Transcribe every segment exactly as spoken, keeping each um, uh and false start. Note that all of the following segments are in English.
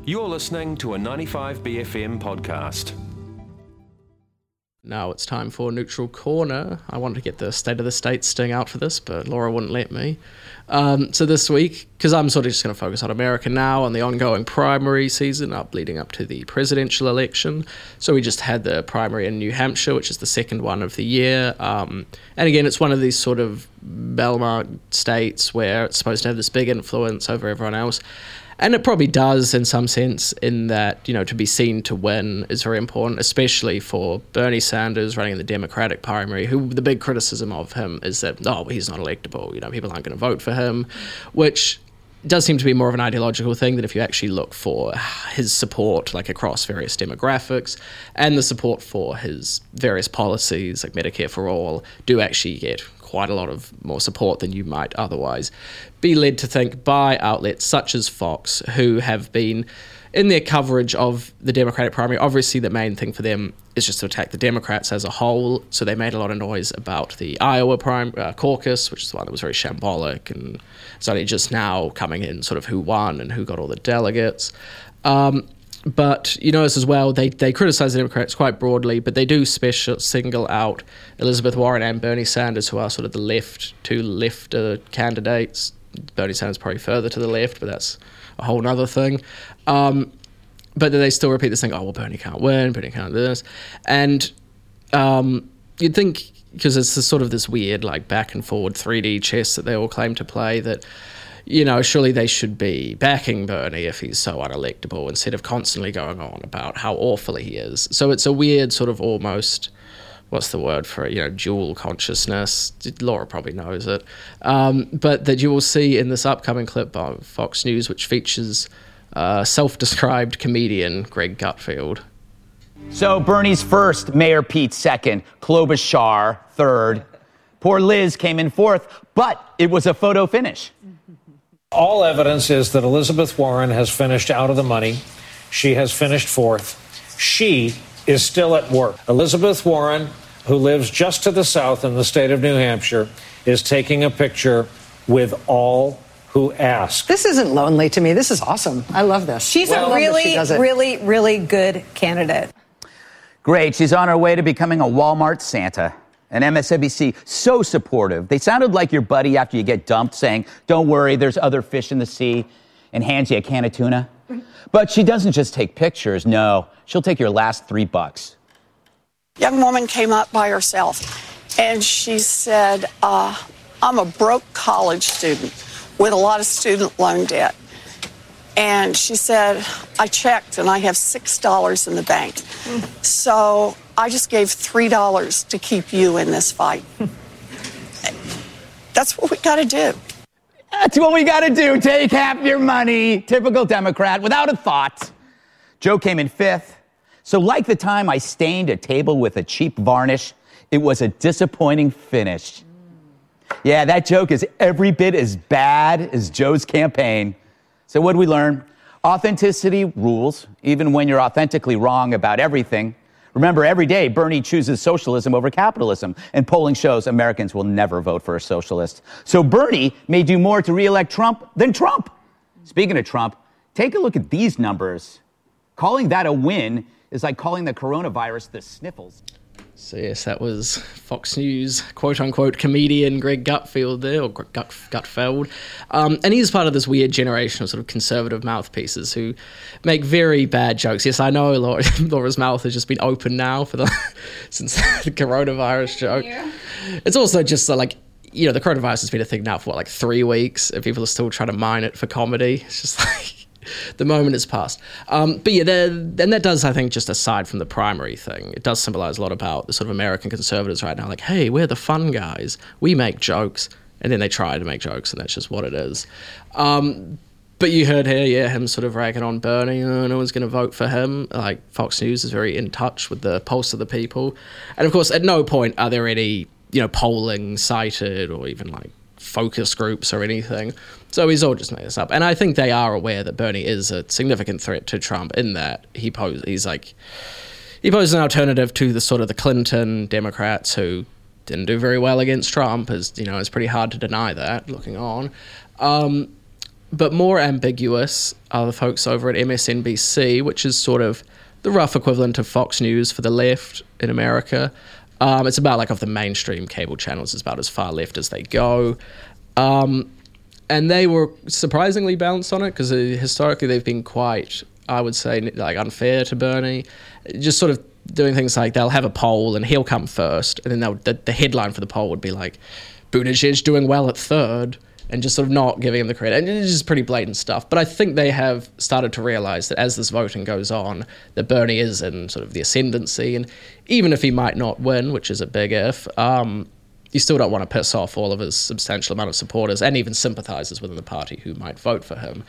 You're listening to a ninety-five B F M podcast. Now it's time for Neutral Corner. I wanted to get the State of the State sting out for this, but Laura wouldn't let me. Um, so this week, because I'm sort of just going to focus on America now, on the ongoing primary season up leading up to the presidential election. So we just had the primary in New Hampshire, which is the second one of the year. Um, and again, it's one of these sort of bellmark states where it's supposed to have this big influence over everyone else. And it probably does in some sense, in that, you know, to be seen to win is very important, especially for Bernie Sanders running in the Democratic primary, who the big criticism of him is that, oh, well, he's not electable, you know, people aren't going to vote for him, which does seem to be more of an ideological thing than if you actually look for his support, like across various demographics, and the support for his various policies, like Medicare for All, do actually get quite a lot of more support than you might otherwise be led to think by outlets such as Fox, who have been in their coverage of the Democratic primary. Obviously, the main thing for them is just to attack the Democrats as a whole. So they made a lot of noise about the Iowa prime uh, caucus, which is the one that was very shambolic, and it's only just now coming in sort of who won and who got all the delegates. Um, But you notice as well, they, they criticize the Democrats quite broadly, but they do special single out Elizabeth Warren and Bernie Sanders, who are sort of the left, two left uh, candidates. Bernie Sanders probably further to the left, but that's a whole other thing. Um, but then they still repeat this thing, oh, well, Bernie can't win, Bernie can't do this. And um, you'd think, because it's this sort of this weird, like, back and forward three D chess that they all claim to play, that, you know, surely they should be backing Bernie if he's so unelectable, instead of constantly going on about how awful he is. So it's a weird sort of almost, what's the word for it, you know, dual consciousness. Laura probably knows it. Um, but that you will see in this upcoming clip by Fox News, which features uh, self-described comedian Greg Gutfeld. So Bernie's first, Mayor Pete second, Klobuchar third. Poor Liz came in fourth, but it was a photo finish. All evidence is that Elizabeth Warren has finished out of the money. She has finished fourth. She is still at work. Elizabeth Warren, who lives just to the south in the state of New Hampshire, is taking a picture with all who ask. This isn't lonely to me. This is awesome. I love this. She's well, a really, she really, really good candidate. Great. She's on her way to becoming a Walmart Santa. And M S N B C, so supportive. They sounded like your buddy after you get dumped, saying, don't worry, there's other fish in the sea, and hands you a can of tuna. But she doesn't just take pictures. No, she'll take your last three bucks. Young woman came up by herself, and she said, uh, I'm a broke college student with a lot of student loan debt. And she said, I checked, and I have six dollars in the bank. Mm. So I just gave three dollars to keep you in this fight. That's what we got to do. That's what we got to do. Take half your money. Typical Democrat, without a thought. Joe came in fifth. So like the time I stained a table with a cheap varnish, it was a disappointing finish. Mm. Yeah, that joke is every bit as bad as Joe's campaign. So what did we learn? Authenticity rules, even when you're authentically wrong about everything. Remember, every day, Bernie chooses socialism over capitalism, and polling shows Americans will never vote for a socialist. So Bernie may do more to re-elect Trump than Trump. Speaking of Trump, take a look at these numbers. Calling that a win is like calling the coronavirus the sniffles. So yes, that was Fox News quote-unquote comedian Greg Gutfeld there, or Gut, Gutfeld. Um, and he's part of this weird generation of sort of conservative mouthpieces who make very bad jokes. Yes, I know Laura, Laura's mouth has just been open now for the since the coronavirus joke. Yeah. It's also just uh, like, you know, the coronavirus has been a thing now for what, like three weeks, and people are still trying to mine it for comedy. It's just like, the moment is past. Um, but yeah, and that does, I think, just aside from the primary thing, it does symbolize a lot about the sort of American conservatives right now. Like, hey, we're the fun guys. We make jokes. And then they try to make jokes, and that's just what it is. Um, but you heard here, yeah, him sort of ragging on Bernie. Oh, no one's going to vote for him. Like, Fox News is very in touch with the pulse of the people. And of course, at no point are there any, you know, polling cited or even like focus groups or anything. So he's all just made this up. And I think they are aware that Bernie is a significant threat to Trump in that he pose, he's like, he poses an alternative to the sort of the Clinton Democrats who didn't do very well against Trump. Is, you know, it's pretty hard to deny that looking on. Um, but more ambiguous are the folks over at M S N B C, which is sort of the rough equivalent of Fox News for the left in America. Um, it's about, like, of the mainstream cable channels, it's about as far left as they go. Um, and they were surprisingly balanced on it, because uh, historically they've been quite, I would say, like, unfair to Bernie. Just sort of doing things like they'll have a poll and he'll come first, and then they'll, the, the headline for the poll would be like, Buttigieg doing well at third, and just sort of not giving him the credit. And it's just pretty blatant stuff. But I think they have started to realize that as this voting goes on, that Bernie is in sort of the ascendancy. And even if he might not win, which is a big if, um, you still don't want to piss off all of his substantial amount of supporters and even sympathizers within the party who might vote for him.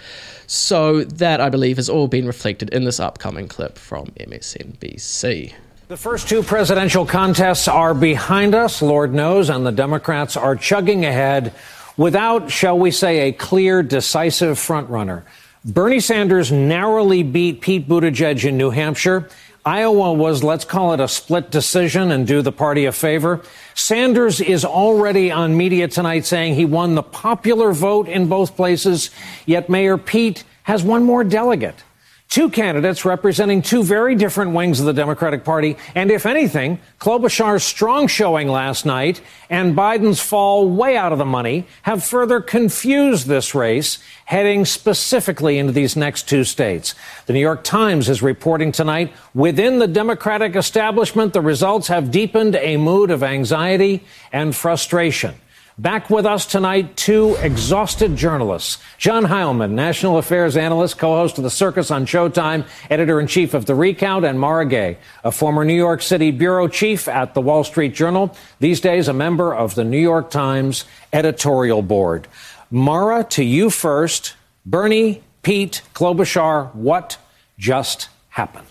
So that, I believe, has all been reflected in this upcoming clip from M S N B C. The first two presidential contests are behind us, Lord knows, and the Democrats are chugging ahead without, shall we say, a clear, decisive frontrunner. Bernie Sanders narrowly beat Pete Buttigieg in New Hampshire. Iowa was, let's call it, a split decision and do the party a favor. Sanders is already on media tonight saying he won the popular vote in both places, yet Mayor Pete has one more delegate. Two candidates representing two very different wings of the Democratic Party. And if anything, Klobuchar's strong showing last night and Biden's fall way out of the money have further confused this race, heading specifically into these next two states. The New York Times is reporting tonight, within the Democratic establishment, the results have deepened a mood of anxiety and frustration. Back with us tonight, two exhausted journalists. John Heilman, national affairs analyst, co-host of The Circus on Showtime, editor-in-chief of The Recount, and Mara Gay, a former New York City bureau chief at The Wall Street Journal, these days a member of the New York Times editorial board. Mara, to you first. Bernie, Pete, Klobuchar, what just happened?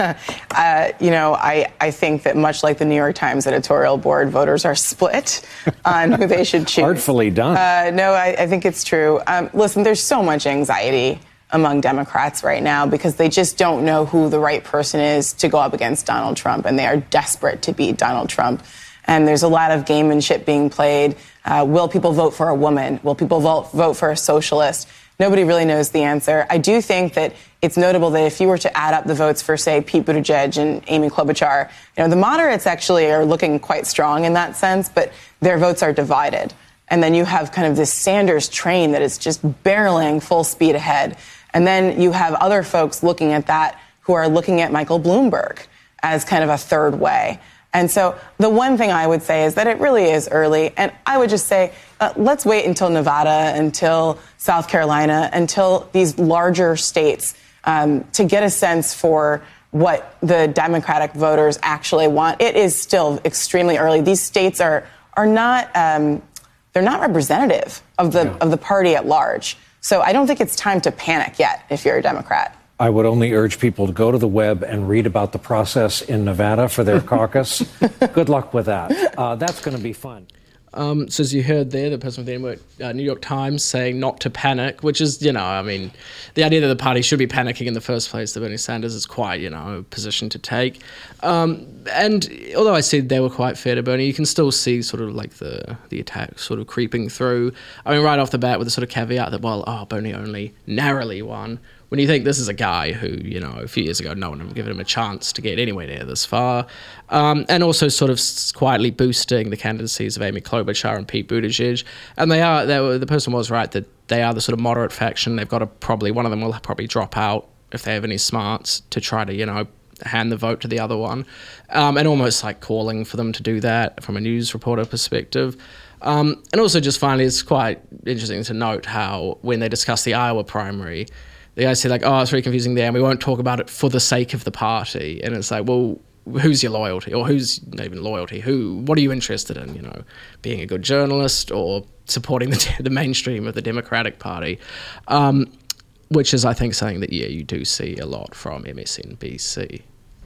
uh, you know, I, I think that much like the New York Times editorial board, voters are split on who they should choose. Artfully done. Uh, no, I, I think it's true. Um, listen, there's so much anxiety among Democrats right now because they just don't know who the right person is to go up against Donald Trump, and they are desperate to beat Donald Trump. And there's a lot of gamemanship being played. Uh, will people vote for a woman? Will people vote, vote for a socialist? Nobody really knows the answer. I do think that it's notable that if you were to add up the votes for, say, Pete Buttigieg and Amy Klobuchar, you know, the moderates actually are looking quite strong in that sense, but their votes are divided. And then you have kind of this Sanders train that is just barreling full speed ahead. And then you have other folks looking at that who are looking at Michael Bloomberg as kind of a third way. And so the one thing I would say is that it really is early. And I would just say, uh, let's wait until Nevada, until South Carolina, until these larger states um, to get a sense for what the Democratic voters actually want. It is still extremely early. These states are are not um, they're not representative of the yeah. of the party at large. So I don't think it's time to panic yet if you're a Democrat. I would only urge people to go to the web and read about the process in Nevada for their caucus. Good luck with that. Uh, that's going to be fun. Um, so as you heard there, the person with the uh, New York Times saying not to panic, which is, you know, I mean, the idea that the party should be panicking in the first place, that Bernie Sanders is quite, you know, a position to take. Um, and although I said they were quite fair to Bernie, you can still see sort of like the, the attack sort of creeping through. I mean, right off the bat with the sort of caveat that, well, oh, Bernie only narrowly won. When you think this is a guy who, you know, a few years ago, no one had given him a chance to get anywhere near this far. Um, and also sort of quietly boosting the candidacies of Amy Klobuchar and Pete Buttigieg. And they are, they were, the person was right that they are the sort of moderate faction. They've got to probably, one of them will probably drop out if they have any smarts to try to, you know, hand the vote to the other one. Um, and almost like calling for them to do that from a news reporter perspective. Um, and also just finally, it's quite interesting to note how when they discuss the Iowa primary, the guys say like, oh, it's very confusing there, and we won't talk about it for the sake of the party. And it's like, well, who's your loyalty? Or who's, not even loyalty, who, what are you interested in? You know, being a good journalist or supporting the, the mainstream of the Democratic Party? Um, which is, I think, something that, yeah, you do see a lot from M S N B C.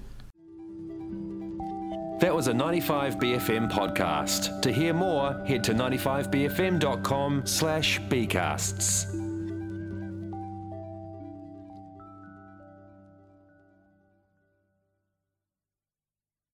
That was a ninety-five B F M podcast. To hear more, head to ninety-five B F M dot com slash B casts.